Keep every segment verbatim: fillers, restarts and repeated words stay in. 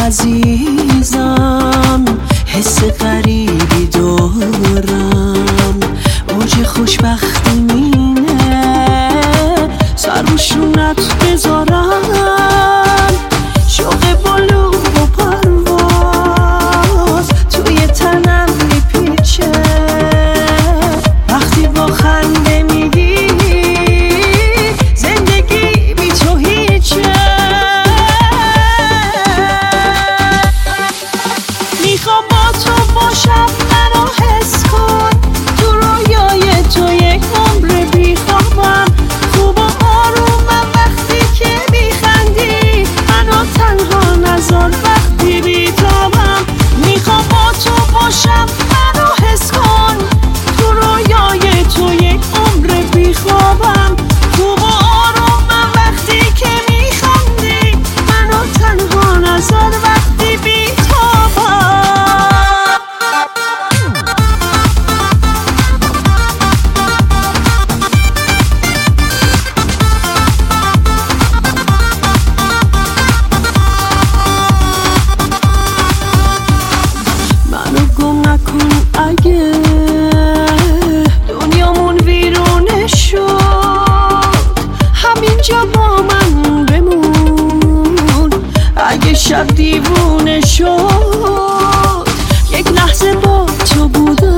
عزیزم، حس غریبی دارم، اوج خوشبختی مینه، سر رو شونت بذارم، شوق بلو و پرواز توی تنم میپیچه، وقتی با خنده میگی زندگی بی تو هیچه. میخوام با تو باشم، منو حس کن، تو رویای تو یک عمر بیخوابم، خوب و آرومم وقتی که میخندی، منو تنها نذار وقتی بیتابم. میخوام با تو باشم، منو حس کن، تو رویای تو یک عمر بیخوابم، خوب و آرومم وقتی که میخندی، منو تنها نذار وقتی بیتابم. اگه دنیامون ویرونه شد، همینجا با من بمون. اگه شب دیوونه شد، یک لحظه با تو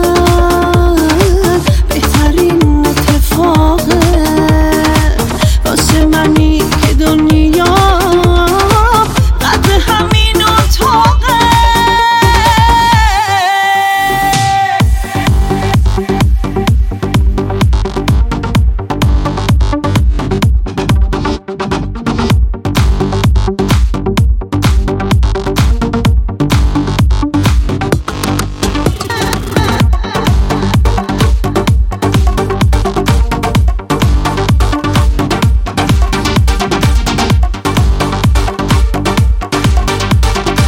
بودن بهترین اتفاقه واسه منی که دنیا قد همین اتاقه.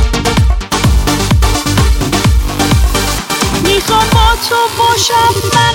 میخوام با تو باشم.